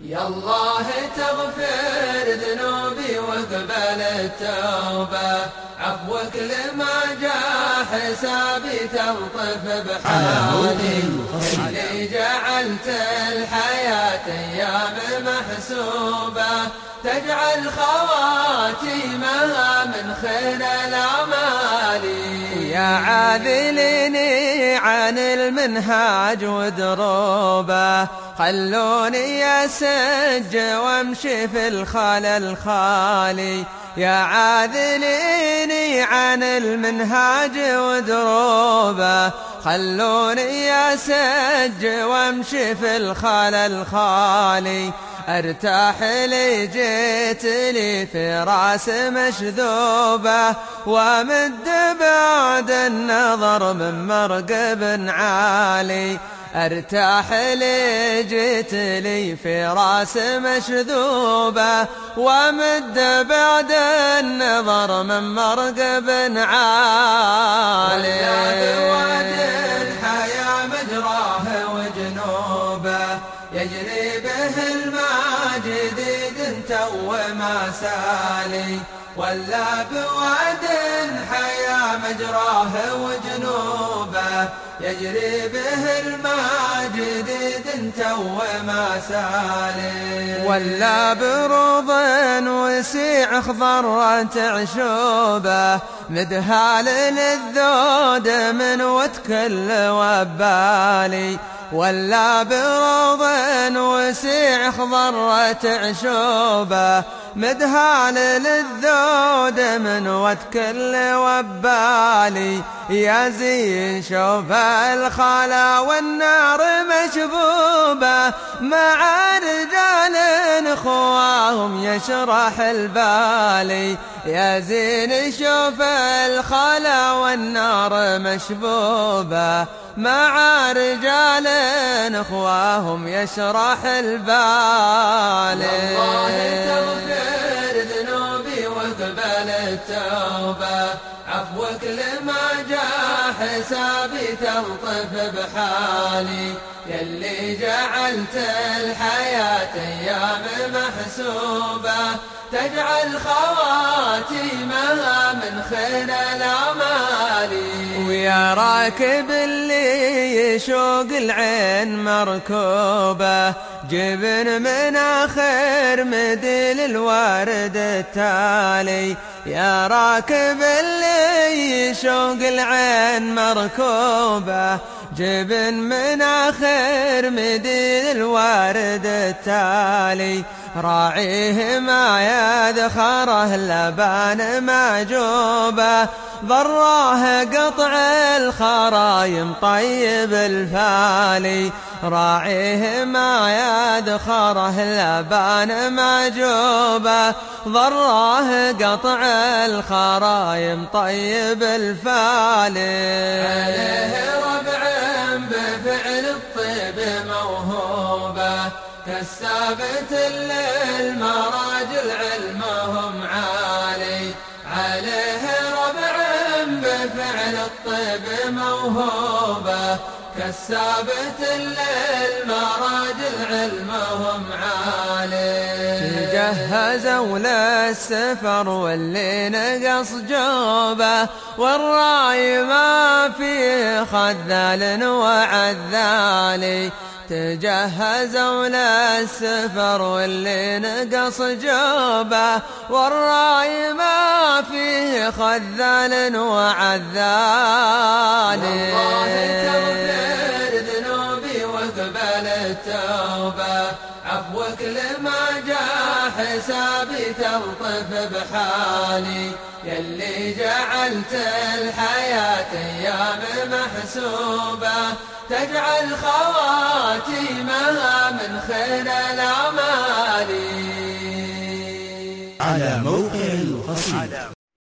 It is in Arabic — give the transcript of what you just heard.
يا الله تغفر ذنوبي واقبل التوبة، عفوك لما جاء حسابي تلطف بحالي، اللي جعلت الحياة أيام محسوبة، تجعل خواتيمها من خير الأعمال. يا عاذليني عن المنهاج ودروبه، خلوني أسج وامشي في الخلا الخالي. يا عاذليني عن المنهاج ودروبه، خلوني أسج وامشي في الخلا الخالي. ارتاح لي جيت لي في راس مشذوبة، وامد بعد النظر من مرقب عالي. ارتاح لي جيت لي في راس مشذوبة، وامد بعد النظر من مرقب عالي. واد الحياة مجراه وجنوبه، يجري به الماء جديد تو ما سالي. ولا بواد حياة مجراه وجنوبه، يجري به الماء جديد تو ما سالي. ولا بروض وسيع خضرة عشوبه، مدهال للذود من وتكل وبالي. ولا بروض وسيع خضرة عشوبه، مدهال للذود من وتكل وبالي. يا زين شوف الخلا والنار مشبوبة، مع رجال اخواهم يشرح البالي. يا زين شوف الخلا والنار مشبوبة، مع رجال اخواهم يشرح البالي. والله تغفر ذنوبي واقبل التوبة، عفوك لما جاء حسابي تلطف بحالي. يلي جعلت الحياة أيام محسوبة، تجعل خواتيمها من خير الأعمال. ويا راكب اللي يشوق العين مركوبة، جبن من آخر مدل الوارد التالي. يا راكب اللي يشوق العين مركوبة، جبن من آخر مدل الوارد التالي. راعيه ما يذخره اللبان معجوبة، ضراه قطع الخرايم طيب الفالي. راعيه ما يذخره اللبان معجوبة، ضراه قطع الخرايم طيب الفالي. عليه ربع بفعل الطيب موهوبة، كالثابت للمراجل علمهم عالي. عليه ربع بفعل الطيب موهوبة، كالثابت للمراجل علمهم عالي. تجهزوا للسفر واللي نقص جوبه، والراي ما فيه خذال وعذالي. تجهزوا للسفر واللي نقص جوبه، والراي ما فيه خذال وعذالي. والله تغفر ذنوبي واقبل التوبة، عفوك لما جاء حسابي تلطف بحالي. يلي جعلت الحياة أيام محسوبة، تجعل خواتيمها من خير الأعمال. على موقع